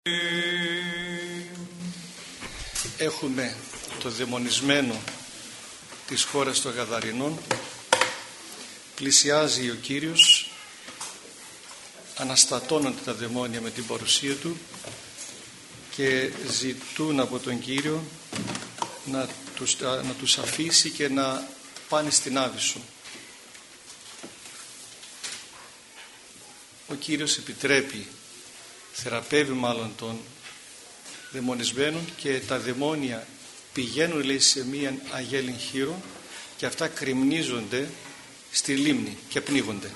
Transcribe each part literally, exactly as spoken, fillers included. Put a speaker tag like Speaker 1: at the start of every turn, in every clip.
Speaker 1: Έχουμε το δαιμονισμένο της χώρας των Γαδαρινών. Πλησιάζει ο Κύριος, αναστατώνονται τα δαιμόνια με την παρουσία Του και ζητούν από τον Κύριο να τους, να τους αφήσει και να πάνε στην Άβυσσο. Ο Κύριος επιτρέπει, θεραπεύει μάλλον τον δαιμονισμένων και τα δαιμόνια πηγαίνουν, λέει, σε μία αγέλην χείρο και αυτά κρυμνίζονται στη λίμνη και πνίγονται.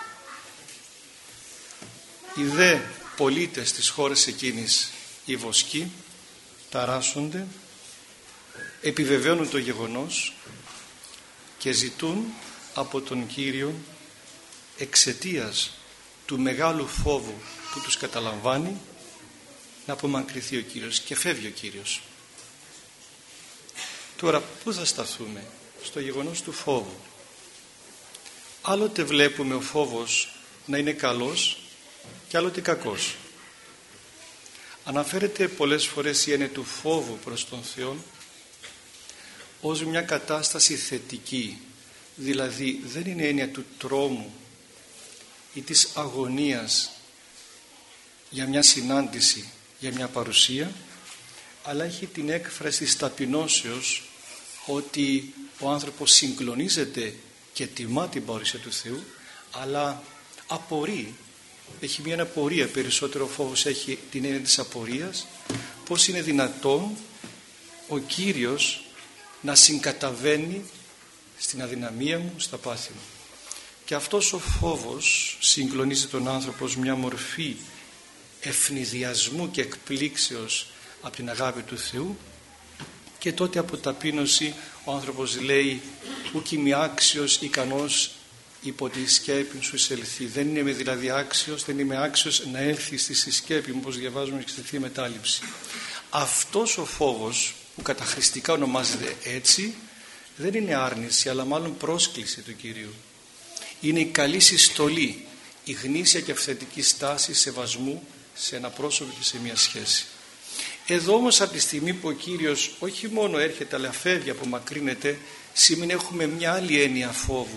Speaker 1: Οι δε πολίτες της χώρας εκείνης, οι βοσκοί, ταράσσονται, επιβεβαιώνουν το γεγονός και ζητούν από τον Κύριο, εξαιτίας του μεγάλου φόβου που τους καταλαμβάνει, να απομακρυνθεί ο Κύριος, και φεύγει ο Κύριος. Τώρα πού θα σταθούμε? Στο γεγονός του φόβου. Άλλοτε βλέπουμε ο φόβος να είναι καλός και άλλοτε κακός. Αναφέρεται πολλές φορές η έννοια του φόβου προς τον Θεό ως μια κατάσταση θετική, δηλαδή δεν είναι έννοια του τρόμου ή της αγωνίας για μια συνάντηση, για μια παρουσία, αλλά έχει την έκφραση της ταπεινώσεως, ότι ο άνθρωπος συγκλονίζεται και τιμά την παρουσία του Θεού, αλλά απορεί, έχει μια απορία. Περισσότερο φόβος έχει την έννοια της απορίας, πώς είναι δυνατόν ο Κύριος να συγκαταβαίνει στην αδυναμία μου, στα πάθη μου. Και αυτός ο φόβος συγκλονίζει τον άνθρωπο ως μια μορφή ευνηδιασμού και εκπλήξεως από την αγάπη του Θεού, και τότε από ταπείνωση ο άνθρωπος λέει «Ουκ είμαι άξιος ικανός υπό τη σκέπη σου εισελθεί». Δεν είμαι δηλαδή άξιος, δεν είμαι άξιος να έλθει στη συσκέπη μου, όπως διαβάζουμε στη Θεία Μετάληψη. Αυτός ο φόβος, που καταχρηστικά ονομάζεται έτσι, δεν είναι άρνηση, αλλά μάλλον πρόσκληση του Κυρίου. Είναι η καλή συστολή, η γνήσια και αυθεντική στάση σεβασμού σε ένα πρόσωπο και σε μια σχέση. Εδώ όμως, από τη στιγμή που ο Κύριος όχι μόνο έρχεται αλλά φεύγει, απομακρύνεται, σημαίνει έχουμε μια άλλη έννοια φόβου.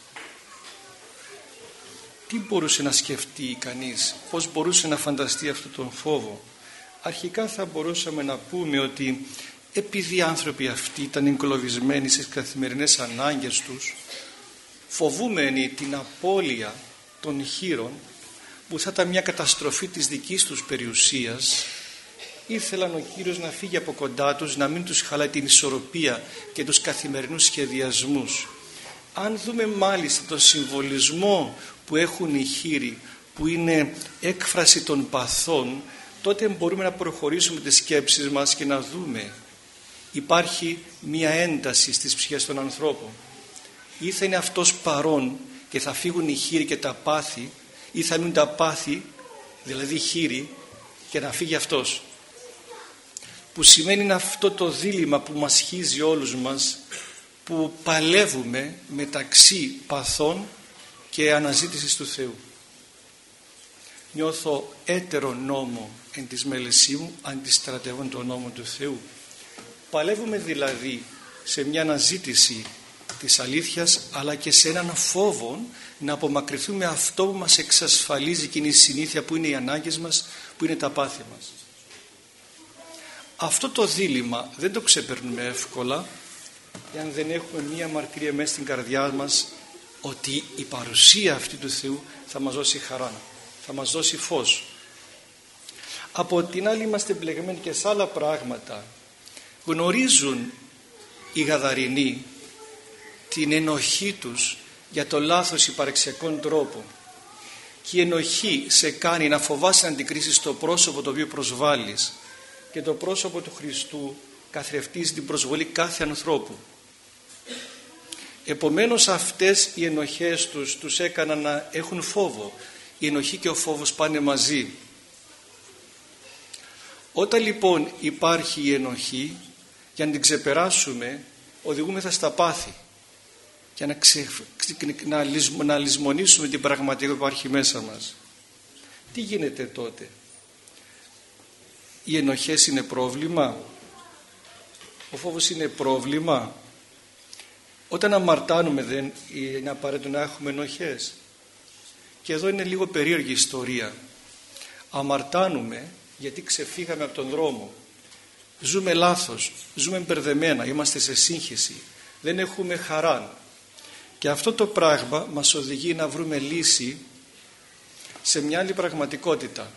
Speaker 1: Τι μπορούσε να σκεφτεί κανείς, πώς μπορούσε να φανταστεί αυτόν τον φόβο? Αρχικά θα μπορούσαμε να πούμε ότι επειδή οι άνθρωποι αυτοί ήταν εγκλωβισμένοι στις καθημερινές ανάγκες τους, φοβούμενοι την απώλεια των χείρων, που θα ήταν μια καταστροφή της δικής τους περιουσίας, ήθελαν ο Κύριος να φύγει από κοντά τους, να μην τους χαλάει την ισορροπία και τους καθημερινούς σχεδιασμούς. Αν δούμε μάλιστα τον συμβολισμό που έχουν οι χείροι, που είναι έκφραση των παθών, τότε μπορούμε να προχωρήσουμε τις σκέψεις μας και να δούμε, υπάρχει μια ένταση στις ψυχές των ανθρώπων. Ή θα είναι αυτός παρόν και θα φύγουν οι χείροι και τα πάθη, ή θα μείνουν τα πάθη, δηλαδή χείροι, και να φύγει αυτός. Που σημαίνει είναι αυτό το δίλημμα που μας χύζει όλους μας, που παλεύουμε μεταξύ παθών και αναζήτησης του Θεού. Νιώθω έτερο νόμο εν της μέλεσή μου, αντιστρατεύων τον νόμο του Θεού. Παλεύουμε δηλαδή σε μια αναζήτηση της αλήθειας, αλλά και σε έναν φόβο να απομακρυνθούμε αυτό που μας εξασφαλίζει εκείνη η συνήθεια, που είναι οι ανάγκες μας, που είναι τα πάθη μας. Αυτό το δίλημμα δεν το ξεπερνούμε εύκολα εάν δεν έχουμε μία μαρτυρία μέσα στην καρδιά μας ότι η παρουσία αυτή του Θεού θα μας δώσει χαρά, θα μας δώσει φως. Από την άλλη είμαστε μπλεγμένοι και σε άλλα πράγματα. Γνωρίζουν οι Γαδαρινοί την ενοχή τους για το λάθος υπαρξιακών τρόπο, και η ενοχή σε κάνει να φοβάσαι να αντικρίσεις το πρόσωπο το οποίο προσβάλλεις, και το πρόσωπο του Χριστού καθρεφτίζει την προσβολή κάθε ανθρώπου. Επομένως αυτές οι ενοχές τους τους έκαναν να έχουν φόβο. Η ενοχή και ο φόβος πάνε μαζί. Όταν λοιπόν υπάρχει η ενοχή, για να την ξεπεράσουμε οδηγούμεθα στα πάθη, για να, ξε... να, λησμ... να λησμονήσουμε την πραγματικότητα που υπάρχει μέσα μας. Τι γίνεται τότε? οι ενοχές είναι πρόβλημα? Ο φόβος είναι πρόβλημα? Όταν αμαρτάνουμε δεν είναι απαραίτητο να έχουμε ενοχές? Και εδώ είναι λίγο περίεργη ιστορία. Αμαρτάνουμε γιατί ξεφύγαμε από τον δρόμο. Ζούμε λάθος, ζούμε μπερδεμένα, είμαστε σε σύγχυση, δεν έχουμε χαρά. Και αυτό το πράγμα μας οδηγεί να βρούμε λύση σε μια άλλη πραγματικότητα.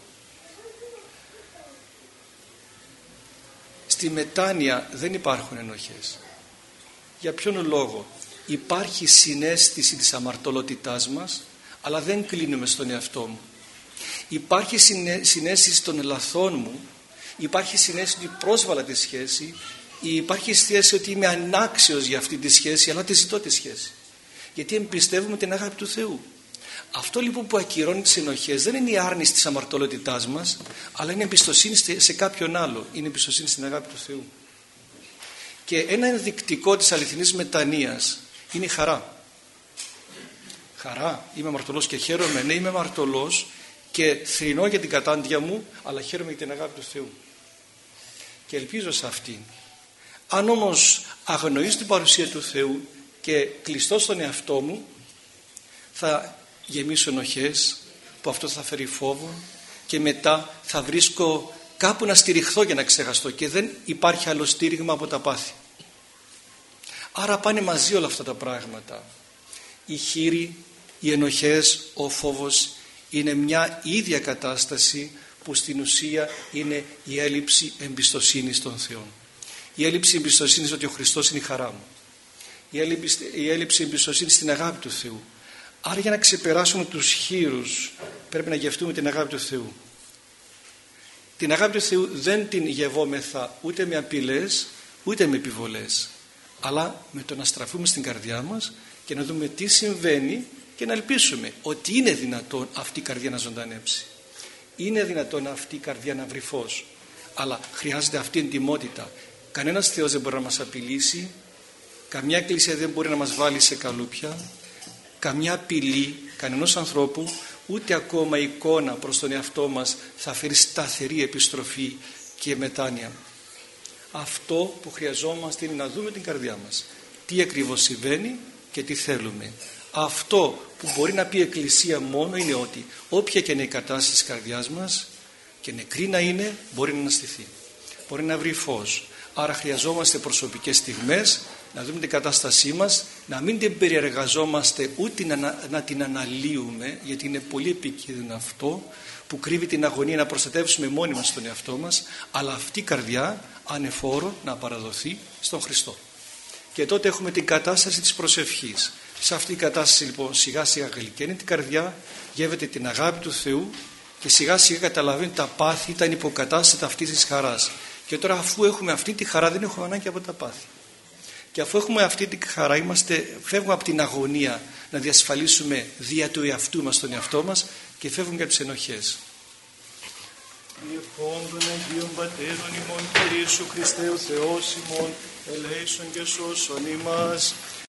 Speaker 1: Στη μετάνοια δεν υπάρχουν ενοχές. Για ποιον λόγο? Υπάρχει συναίσθηση της αμαρτωλότητάς μας, αλλά δεν κλείνουμε στον εαυτό μου. Υπάρχει συναίσθηση των λαθών μου, υπάρχει συναίσθηση ότι πρόσβαλα τη σχέση, υπάρχει σχέση ότι είμαι ανάξιος για αυτή τη σχέση, αλλά τη ζητώ τη σχέση. Γιατί εμπιστεύουμε την αγάπη του Θεού. Αυτό λοιπόν που ακυρώνει τις ενοχές δεν είναι η άρνηση της αμαρτωλότητάς μας, αλλά είναι εμπιστοσύνη σε κάποιον άλλο, είναι εμπιστοσύνη στην αγάπη του Θεού. Και ένα ενδεικτικό της αληθινής μετανοίας είναι η χαρά. Χαρά, είμαι αμαρτωλός και χαίρομαι. Ναι, είμαι αμαρτωλός και θρηνώ για την κατάντια μου, αλλά χαίρομαι για την αγάπη του Θεού. Και ελπίζω σε αυτήν. Αν όμως αγνοήσω την παρουσία του Θεού και κλειστώ στον εαυτό μου, θα γεμίσω ενοχές, που αυτό θα φέρει φόβο, και μετά θα βρίσκω κάπου να στηριχθώ για να ξεχαστώ, και δεν υπάρχει άλλο στήριγμα από τα πάθη. Άρα πάνε μαζί όλα αυτά τα πράγματα. Η χήρη, οι ενοχές, ο φόβος είναι μια ίδια κατάσταση που στην ουσία είναι η έλλειψη εμπιστοσύνης στον Θεό. Η έλλειψη εμπιστοσύνης ότι ο Χριστός είναι η χαρά μου. Η έλλειψη, η έλλειψη εμπιστοσύνης στην αγάπη του Θεού. Άρα για να ξεπεράσουμε τους χείρους πρέπει να γευτούμε την αγάπη του Θεού. Την αγάπη του Θεού δεν την γευόμεθα ούτε με απειλές ούτε με επιβολές, αλλά με το να στραφούμε στην καρδιά μας και να δούμε τι συμβαίνει και να ελπίσουμε ότι είναι δυνατόν αυτή η καρδιά να ζωντανέψει. Είναι δυνατόν αυτή η καρδιά να βρει φως, αλλά χρειάζεται αυτή η εντιμότητα. Κανένας Θεός δεν μπορεί να μας απειλήσει, καμιά εκκλησία δεν μπορεί να μας βάλει σε καλούπια, καμιά απειλή κανενός ανθρώπου, ούτε ακόμα η εικόνα προς τον εαυτό μας θα φέρει σταθερή επιστροφή και μετάνοια. Αυτό που χρειαζόμαστε είναι να δούμε την καρδιά μας, τι ακριβώς συμβαίνει και τι θέλουμε. Αυτό που μπορεί να πει η Εκκλησία μόνο είναι ότι όποια και είναι η κατάσταση της καρδιάς μας, και νεκρή να είναι, μπορεί να αναστηθεί, μπορεί να βρει φως. Άρα χρειαζόμαστε προσωπικές στιγμές να δούμε την κατάστασή μας, να μην την περιεργαζόμαστε ούτε να, να την αναλύουμε, γιατί είναι πολύ επικίνδυνο αυτό που κρύβει την αγωνία να προστατεύσουμε μόνοι μας τον εαυτό μας, αλλά αυτή η καρδιά ανεφόρο να παραδοθεί στον Χριστό. Και τότε έχουμε την κατάσταση της προσευχής. Σε αυτή η κατάσταση λοιπόν σιγά σιγά γλυκαίνει την καρδιά, γεύεται την αγάπη του Θεού και σιγά σιγά καταλαβαίνει τα πάθη, τα υποκατάστατα αυτής της χαράς. Και τώρα αφού έχουμε αυτή τη χαρά δεν έχουμε ανάγκη από τα πάθη. Και αφού έχουμε αυτή τη χαρά είμαστε, φεύγουμε από την αγωνία να διασφαλίσουμε δια του εαυτού μας τον εαυτό μας και φεύγουμε για τις ενοχές. Διευχών των Αγίων Πατέρων ημών Κυρίου Χριστέ ο Θεός ημών, ελέησον και σώσον ημάς.